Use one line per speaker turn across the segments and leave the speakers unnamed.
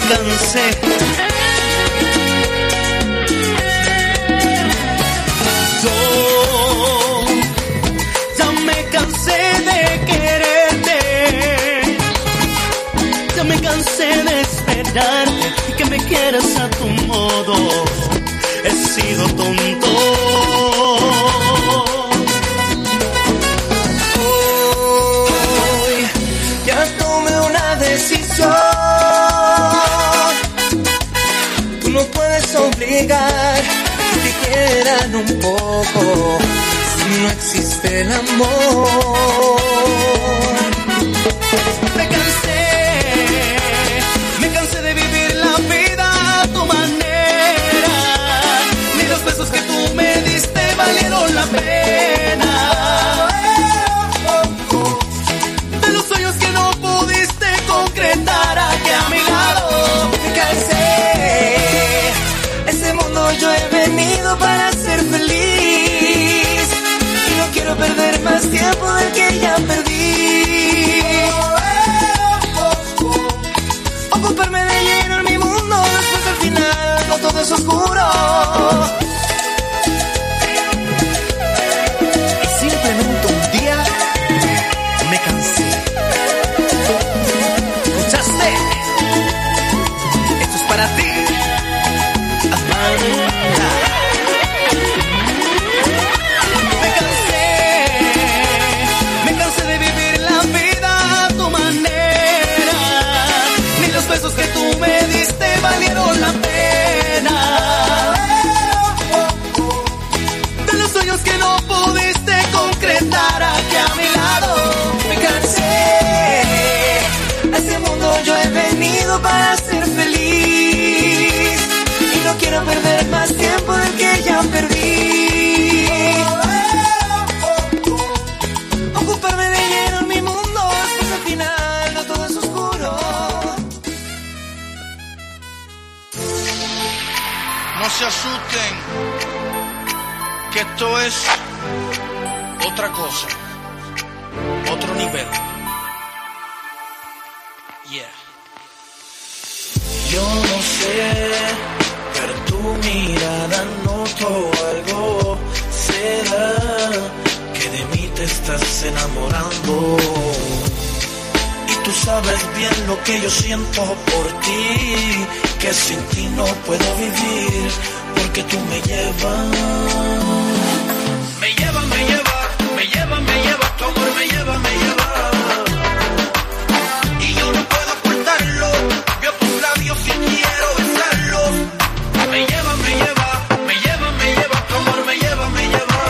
cansé. Yo ya me cansé de quererte, ya me cansé de esperarte y que me quieras a tu modo. He sido tonto. Hoy ya tomé una decisión. Tú no puedes obligar que te quieran un poco si no existe el amor. Me cansé de vivir la vida a tu manera. Ni los besos que tú me diste valieron la pena. De los sueños que no pudiste concretar aquí a mi lado. Me cansé. Ese mundo yo he venido para ser feliz y no quiero perder más tiempo del que ya perdí. Ocuparme de llenar mi mundo después al final no todo es oscuro. Y simplemente un día me cansé. ¿Escuchaste? Esto es para ti, Amanda. Me cansé de vivir la vida a tu manera. Ni los besos que tú me diste valieron la pena. De los sueños que no pudiste concretar aquí a mi lado. Me cansé. A ese mundo yo he venido para ser feliz y no quiero perder más tiempo del que ya perdí. Ocuparme de llenar mi mundo hasta el final no todo es oscuro.
No se asusten, que esto es otra cosa, otro nivel. Yeah.
Yo no sé, pero tu mirada noto algo. ¿Será que de mí te estás enamorando? Y tú sabes bien lo que yo siento por ti, que sin ti no puedo vivir, porque tú me llevas.
Me lleva, me lleva, me lleva, me lleva, tu amor me lleva, me lleva. Y yo no puedo ocultarlo, veo tus labios y quiero besarlos. Me lleva, me lleva, me lleva, me lleva, tu amor me lleva, me lleva.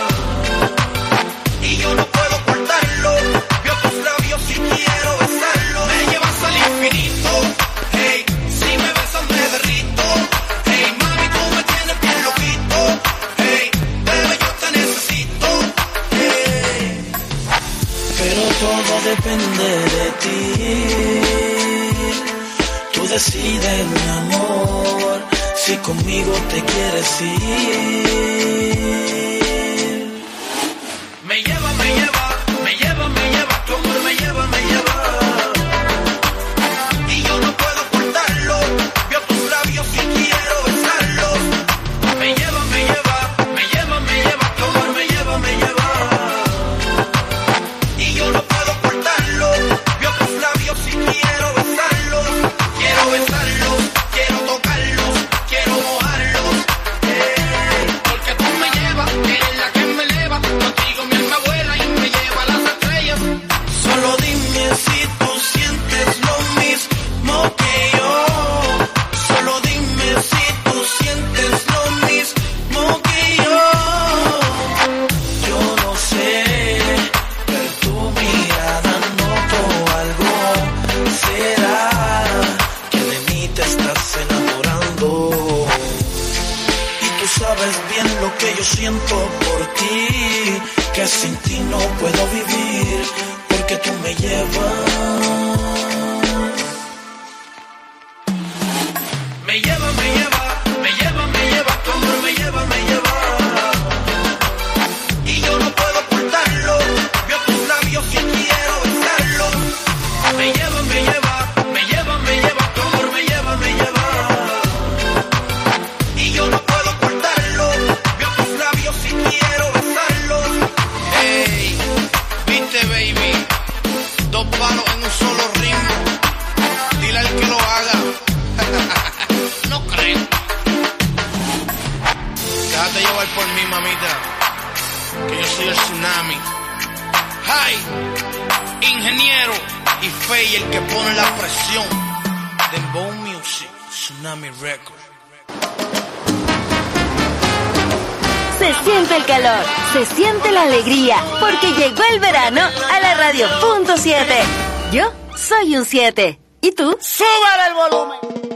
Y yo no puedo ocultarlo, veo tus labios y quiero besarlos. Me llevas al infinito, hey, si me besas me derrito. Hey, mami, tú me tienes bien loquito. Hey, bebé, yo te necesito. Hey.
Pero todo depende de ti. Tú decides, mi amor, si conmigo te quieres ir.
Me lleva, me lleva, me lleva, me lleva, tu amor me lleva, me lleva. Y yo no puedo ocultarlo, veo tus labios y quiero besarlos. Me lleva, me lleva, me lleva, me lleva, tu amor me lleva, me lleva. Y yo no puedo ocultarlo, veo tus labios y quiero besarlos. Quiero besarlos, quiero tocarlos, quiero mojarlos. Porque tú me llevas, eres la que me eleva. Contigo mi alma vuela y me lleva a las estrellas.
Solo dime si tú sientes lo mismo que yo. Solo dime si tú sientes lo mismo que yo. Yo no sé, pero tu mirada noto algo. ¿Será que de mí te estás enamorando? Y tú sabes bien lo que yo siento por ti, que sin ti no puedo vivir, porque tú me llevas.
Me lleva, me lleva, me lleva, me lleva, tu amor me lleva, me lleva. Y yo no puedo ocultarlo, veo tus labios y quiero besarlos. Me lleva, me lleva, me lleva, me lleva, tu amor me lleva, tranquila, que yo soy el tsunami. Hi, ingeniero y Fey, el que pone la presión. Dembow Music, Tsunami Record.
Se siente el calor, se siente la alegría, porque llegó el verano a la radio .7. Yo soy un 7. ¿Y tú?
¡Súbale el volumen!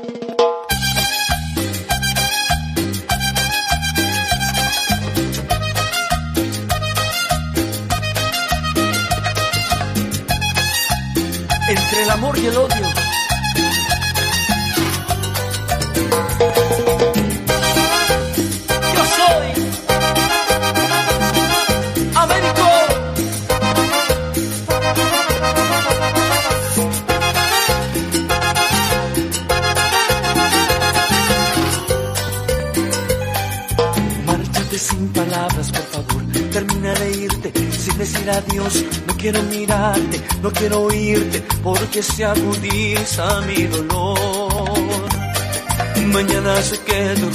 Entre el amor y el odio. Yo soy Américo. Márchate sin palabras, por favor. Termina de irte sin decir adiós. No quiero mirarte, no quiero oírte, porque se agudiza mi dolor. Mañana sé que